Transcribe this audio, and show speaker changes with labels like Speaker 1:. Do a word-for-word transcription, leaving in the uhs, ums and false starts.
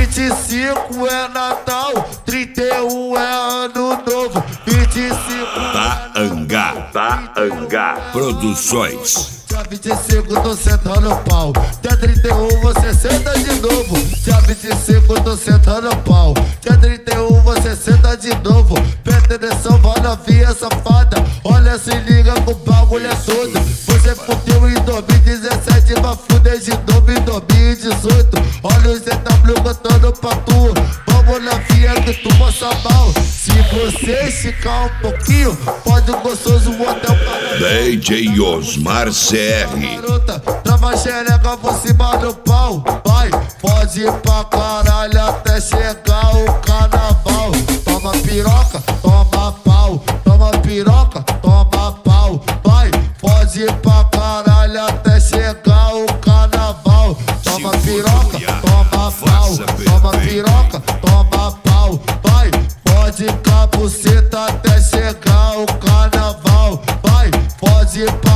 Speaker 1: vinte e cinco é Natal, trinta e um é Ano Novo. vinte e cinco
Speaker 2: Taangá, Taangá Produções.
Speaker 1: Dia vinte e cinco tô sentando o pau, dia trinta e um você senta de novo. Dia vinte e cinco tô sentando o pau, dia trinta e um você senta de novo. Presta atenção, vai novinha safada, olha, se liga com o bagulho é todo. Você fudeu em dois mil e dezessete, vai fuder de novo em dois mil e dezoito. Olha o Z W cantando pra tu, vamos novinha que tu passa mal. Se você esticar um pouquinho, pode o gostoso hotel para
Speaker 2: D J Osmar C R.
Speaker 1: garota, trava xereca por cima do pau. Vai, pode ir pra caralho até chegar o carnaval. Toma piroca, toma pau. Toma piroca, toma pau. Vai, pode ir pra caralho até chegar o carnaval. Toma piroca, toma pau. Toma piroca, toma pau. Vai, pode ir com a buceta até chegar o carnaval. Vai, pode ir pra